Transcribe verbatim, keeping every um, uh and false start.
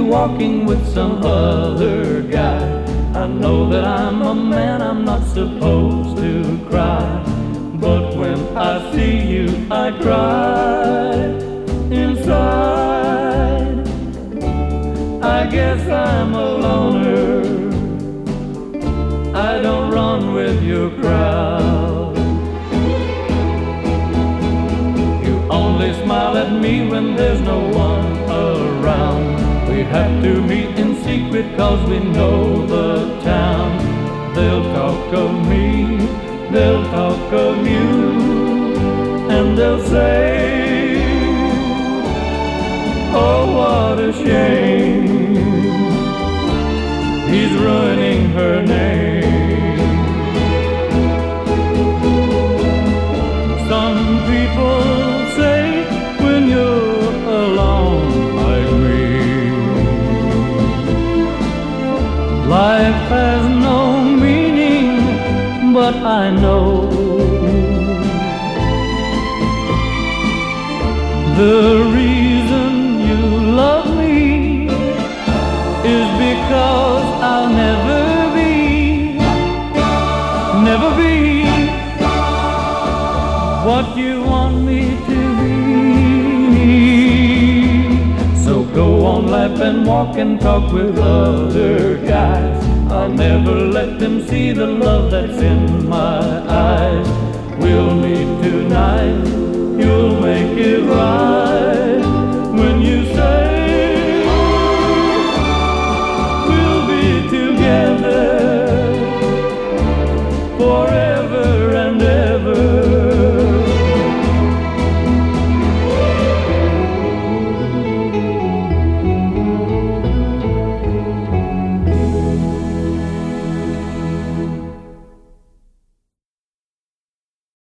walking with some other guy. I know that I'm a man, I'm not supposed to cry, but when I see you, I cry inside. I guess I'm a loner, I don't run with your crowd. You only smile at me when there's no one around. We have to meet in secret cause we know the town. They'll talk of me, they'll talk of you, and they'll say, oh, what a shame, he's ruining her name. Some people say when you're alone like me, life has no meaning, but I know the reason you love me is because I'll never be, never be what you want me to be. So go on, laugh and walk and talk with other guys. I'll never let them see the love that's in my eyes. We'll meet tonight, you'll make it right when you say we'll be together forever.